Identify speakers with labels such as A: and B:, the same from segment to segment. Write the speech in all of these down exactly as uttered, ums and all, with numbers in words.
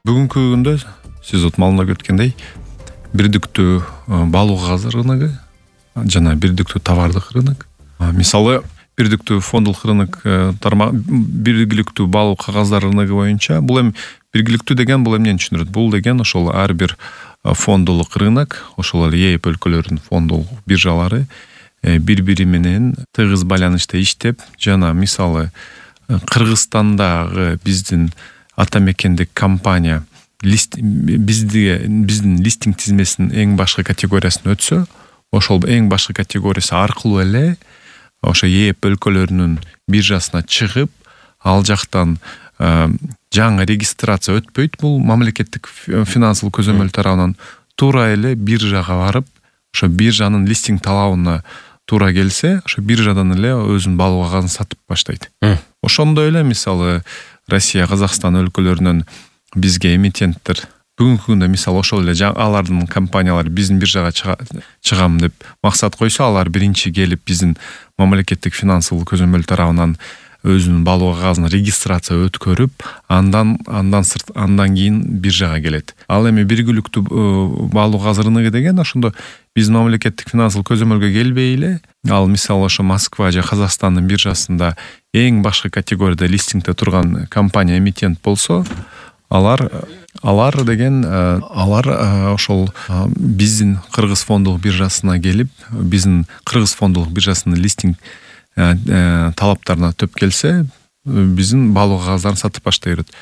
A: Бүгүнкү күндө сиз вот маалымдап өткөндөй бирдиктүү балуу кагаз рыногу жана бирдиктүү товардык рынок. Мисалы бирдиктүү фондулук рынок тармагы биргиликтүү балуу кагаздар рыногу боюнча бул эми биргиликтүү деген бул эмнени түшүндүрөт? Бул деген ошол ар бир фондулук рынок, ошол эле ЕЭП өлкөлөрүнүн фондулук биржалары бири бири менен тыгыз байланышта иштеп, жана мисалы Кыргызстандагы биздин ата мекендик компания лист бизди биздин листинг тизмесинин эң башкы категориясына өтсө, ошол эң башкы категориясы аркылуу эле ошо ЕЭП өлкөлөрүнүн биржасына чыгып, ал жактан жаңы регистрация өтпөйт. Бул мамлекеттик финансылык көзөмөл тарабынан туура эле биржага барып, ошо биржанын листинг талабына туура келсе, ошо биржадан эле өзүнүн балуу кагазын сатып баштайт. Ошондой эле мисалы Россия, Казакстан өлкөлөрүнөн бизге эмитенттер бүгүнкү күндө мисалы ошол эле алардын компаниялары биздин биржага чыгам деп максат койсо, алар биринчи келип биздин мамлекеттик финансылык көзөмөл тарабынан өзүнүн балуу кагазын регистрация өткөрүп, андан андан сырт андан кийин биржага келет. Ал эми биргиликтүү балуу кагаз рыногу деген ошондо биз мамлекеттик финансылык көзөмөлгө келбей эле, ал мисалы ошо Москва же Казакстандын биржасында эң башкы категорияда листингде турган компания эмитент болсо, алар алар деген алар ошол биздин Кыргыз фондулук биржасына келип, биздин Кыргыз фондулук биржасынын листинг талаптарына төп келсе, биздин балуу кагаздарын сатып баштай берет.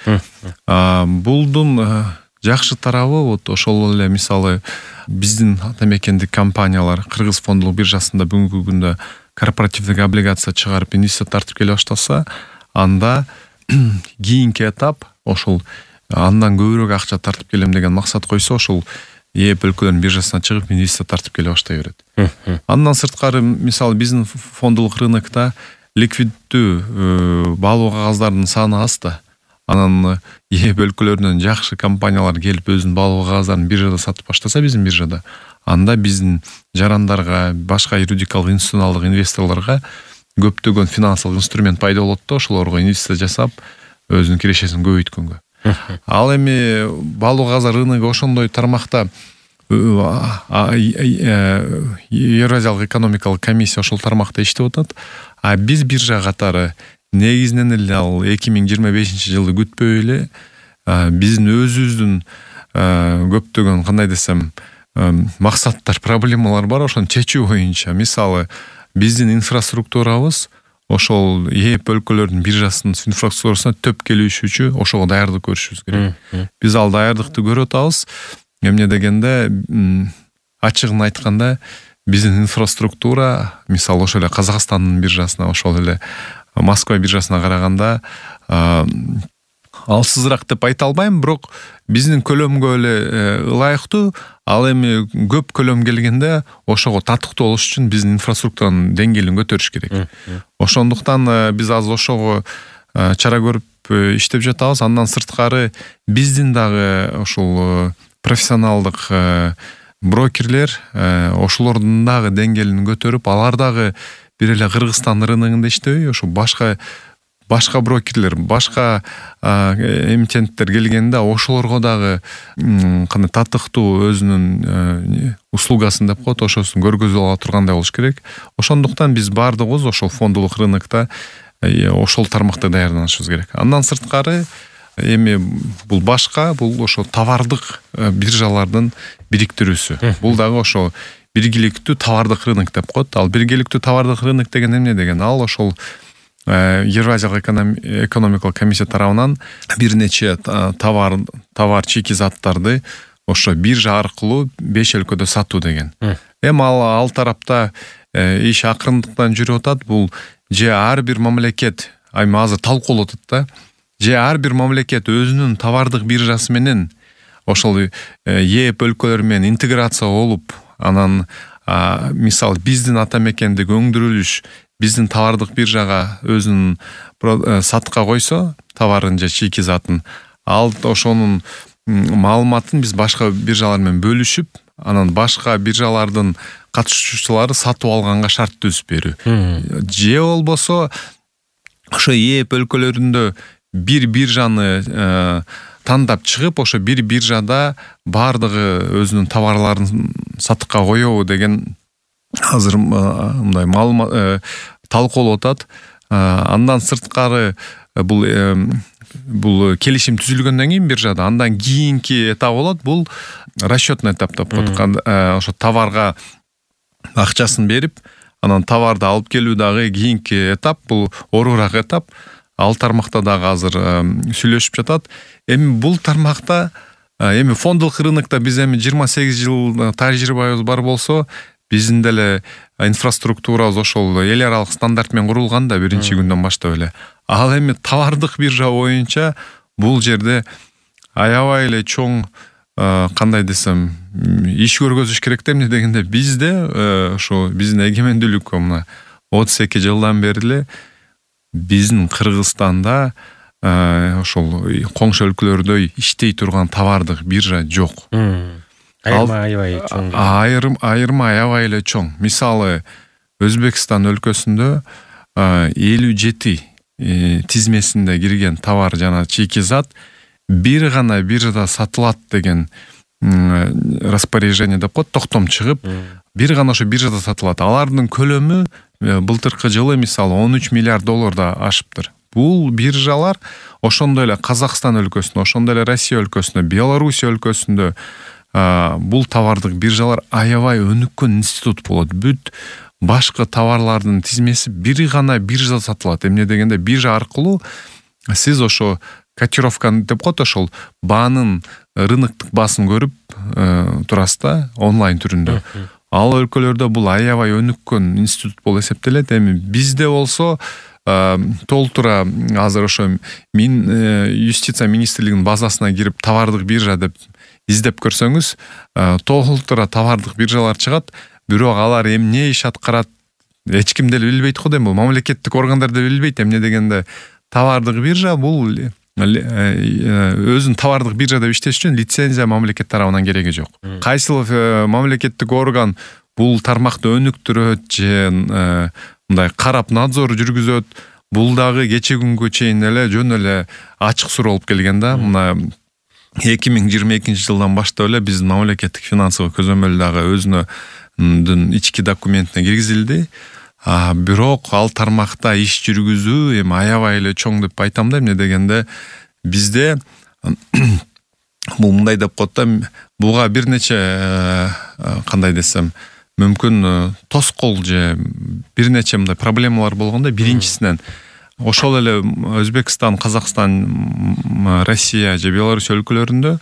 A: Булдун жакшы тарабы вот ошол эле мисалы биздин ата мекендик компаниялар Кыргыз фондулук биржасында бүгүнкү күндө корпоративдик облигация чыгарып инвестиция тартып келе баштаса, анда кийинки этап ошол андан көбүрөөк акча тартып келем деген максат койсо, ошол ЕЭП өлкөлөрүнүн биржасына чыгып инвестиция тартып келе баштай берет. Андан сырткары мисалы биздин фондулук рынокто ликвиддүү балуу кагаздардын саны аз да. Анан ЕЭП өлкөлөрүнөн жакшы компаниялар келип өзүнүн балуу кагаздарын биржада сатып баштаса, биздин биржада, анда биздин жарандарга, башка юридикалык институционалдык инвесторлорго көптөгөн финансылык инструмент пайда болот да, ошолорго инвестиция жасап, өзүнүн кирешесин көбөйткөнгө. Ал эми балуу кагаздар рыногу ошондой тармакта Евразиялык экономикалык комиссия ошол тармакта иштеп атат. А биз биржа катары негизинен эле ал эки миң жыйырма бешинчи жылды күтпөй эле биздин өзүбүздүн көптөгөн кандай десем максаттар, проблемалар бар, ошону чечүү боюнча. Мисалы биздин инфраструктурабыз ошол ЕЭП өлкөлөрүнүн биржасынын инфраструктурасына төп келишүүчү ошого даярдык көрүшүбүз керек. Биз ал даярдыкты көрүп атабыз. Эмне дегенде, ачыгын айтканда, биздин инфраструктура, мисалы ошол эле Казакстандын биржасына, ошол эле Москва биржасына караганда алсызыраак деп айта албайм, бирок биздин көлөмгө эле ылайыктуу. Ал эми көп көлөм келгенде ошого татыктуу болуш үчүн биздин инфраструктуранын деңгээлин көтөрүш керек. Ошондуктан биз азыр ошого чара көрүп иштеп жатабыз. Андан сырткары биздин дагы ошол профессионалдык брокерлер ошолордун дагы деңгээлин көтөрүп, алар дагы бир эле Кыргызстан рыногунда иштебей, ошо башка башка брокерлер, башка эмитенттер келгенде ошолорго дагы кандай татыктуу өзүнүн услугасын деп коет, ошосун көргөзүп ала тургандай болуш керек. Ошондуктан биз баардыгыбыз ошол фондулук рынокто ошол тармакта даярданышыбыз керек. Андан сырткары эми бул башка, бул ошо товардык биржалардын бириктирүүсү. Бул дагы ошо биргиликтүү товардык рынок деп коет. Ал биргиликтүү товардык рынок деген эмне деген? Ал ошол Евразиялык экономикалык комиссия тарабынан бир нече товар, товар чийки заттарды ошо биржа аркылуу беш өлкөдө сатуу деген. Эми ал ал тарапта иш акырындыктан жүрүп атат. Бул же ар бир мамлекет, эми азыр талкуулап атат да. Же ар бир мамлекет өзүнүн товардык биржасы менен ошол ЕЭП өлкөлөрү менен интеграция болуп, анан мисалы биздин ата мекендик өндүрүлүш биздин товардык биржага өзүнүн сатка койсо, товарын же чийки затын, ал ошонун маалыматын биз башка биржалар менен бөлүшүп, анан башка биржалардын катышуучулары сатып алганга шарт түзүп берүү. Же болбосо ошо ЕЭП өлкөлөрүндө бир биржаны тандап чыгып, ошо бир биржада бардыгы өзүнүн товарларын сатыкка коёбу деген азыр мындай маалымат талкуулап атат. Андан сырткары бул бул келишим түзүлгөндөн кийин биржада андан кийинки этап болот. Бул расчетный этап деп коет. Ошо товарга акчасын берип, анан товарды алып келүү дагы кийинки этап. Бул оорураак этап. Ал тармакта дагы азыр сүйлөшүп жатат. Эми бул тармакта эми фондолук рынокто биз эми жыйырма сегиз жыл тажрыйбабыз бар болсо, биздин деле инфраструктурабыз ошол эл аралык стандарт менен курулган да биринчи күндөн баштап эле. Ал эми товардык биржа боюнча бул жерде аябай эле чоң кандай десем иш көргөзүш керек да. Эмне дегенде бизде ошо биздин эгемендүүлүккө мына отуз эки жылдан бери эле биздин Кыргызстанда ошол коңшу өлкөлөрдө иштей турган товардык биржа жок.
B: Айырма аябай чоң.
A: Айырым айырма аябай эле чоң. Мисалы Өзбекстан өлкөсүндө элүү жети тизмесинде кирген товар жана чийки зат бир гана биржада сатылат деген распоряжение деп коет, токтом чыгып, бир гана ошо биржада сатылат. Алардын көлөмү былтыркы жылы мисалы он үч миллиард долларда ашыптыр. Бул биржалар ошондой эле Казакстан өлкөсүндө, ошондой эле Россия өлкөсүндө, Белоруссия өлкөсүндө бул товардык биржалар аябай өнүккөн институт болот. Бүт башкы товарлардын тизмеси бир гана биржада сатылат. Эмне дегенде биржа аркылуу сиз ошо котировканы деп коет, ошол баанын рыноктук баасын көрүп турасыз да онлайн түрүндө. Ал өлкөлөрдө бул аябай өнүккөн институт болуп эсептелет. Эми бизде болсо толтура азыр ошо мин юстиция министрлигинин базасына кирип товардык биржа деп издеп көрсөңүз, толтура товардык биржалар чыгат. Бирок алар эмне иш аткарат эч ким деле билбейт го дейм. Бул мамлекеттик органдар деле билбейт. Эмне дегенде товардык биржа бул өзүн товардык биржа деп иштеш үчүн лицензия мамлекет тарабынан кереги жок. Кайсыл мамлекеттик орган бул тармакты өнүктүрөт же мындай карап надзор жүргүзөт, бул дагы кече күнгө чейин эле жөн эле ачык суроо болуп келген да. Мына эки миң жыйырма экинчи жылдан баштап эле биздин мамлекеттик финансылык көзөмөл дагы өзүнүн ички документине киргизилди. Бирок ал тармакта иш жүргүзүү эми аябай эле чоң деп айтам да. Эмне дегенде бизде бул мындай деп коет да, буга бир нече кандай десем мүмкүн тоскоол же бир нече мындай проблемалар болгондо, биринчисинен ошол эле Өзбекстан, Казакстан, Россия же Беларусь өлкөлөрүндө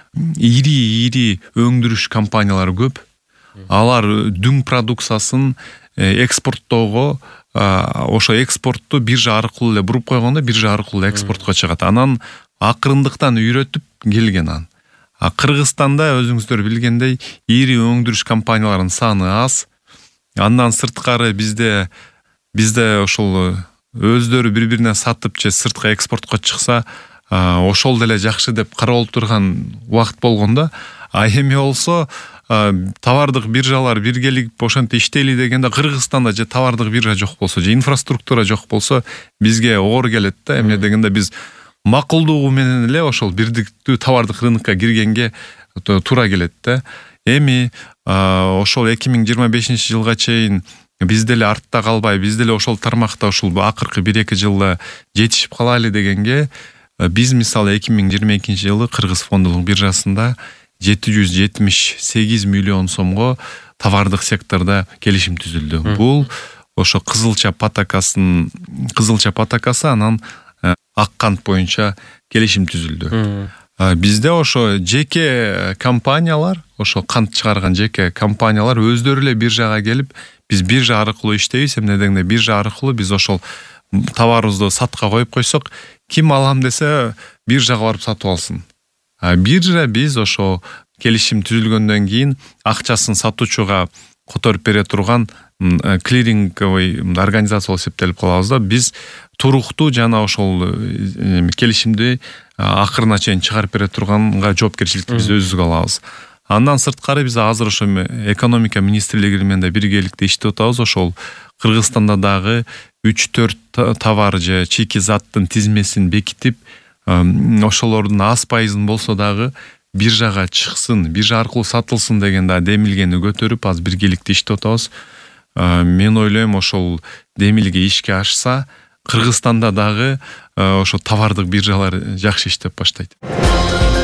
A: ири-ири өңдүрүш компаниялары көп. Алар дүң продукциясын экспорттоого, ошо экспортту биржа аркылуу эле буруп койгондо, биржа аркылуу экспортко чыгат. Анан акырындыктан үйрөтүп келген ан. Кыргызстанда өзүңүздөр билгендей ири өңдүрүш компанияларынын саны аз. Андан сырткары бизде бизде ошол өздөрү бири-бирине сатып же сыртка экспортко чыкса, ошол деле жакшы деп каралып турган убакыт болгондо, а эми болсо товардык биржалар биргелик ошентип иштейли дегенде Кыргызстанда же товардык биржа жок болсо, же инфраструктура жок болсо, бизге оор келет да. Эмне дегенде биз макулдугу менен эле ошол бирдиктүү товардык рынокко киргенге туура келет да. Эми ошол эки миң жыйырма бешинчи жылга чейин биз деле артта калбай, биз деле ошол тармакта ушул акыркы бир эки жылда жетишип калайлы дегенге, биз мисалы эки миң жыйырма экинчи жылы Кыргыз фондолук биржасында жети жүз жетимиш сегиз миллион сомго товардык секторда келишим түзүлдү. Бул ошо кызылча патакасын, кызылча патакасы анан ак кант боюнча келишим түзүлдү. Бизде ошо жеке компаниялар, ошо кант чыгарган жеке компаниялар өздөрү эле биржага келип, биз биржа аркылуу иштейбиз. Эмне дегенде биржа аркылуу биз ошол товарыбызды сатка коюп койсок, ким алам десе биржага барып сатып алсын. Биржа биз ошо келишим түзүлгөндөн кийин акчасын сатуучуга которуп бере турган клиринговый организация болуп эсептелип калабыз да. Биз туруктуу жана ошол келишимди акырына чейин чыгарып бере турганга жоопкерчиликти биз өзүбүзгө алабыз. Андан сырткары биз азыр ошо экономика министрлиги менен да биргеликте иштеп атабыз. Ошол Кыргызстанда дагы үч төрт товар же чийки заттын тизмесин бекитип, ошолордун аз пайызын болсо дагы биржага чыксын, биржа аркылуу сатылсын деген да демилгени көтөрүп аз биргеликте иштеп атабыз. Мен ойлойм ошол демилге ишке ашса, Кыргызстанда дагы ошо товардык биржалар жакшы иштеп баштайт.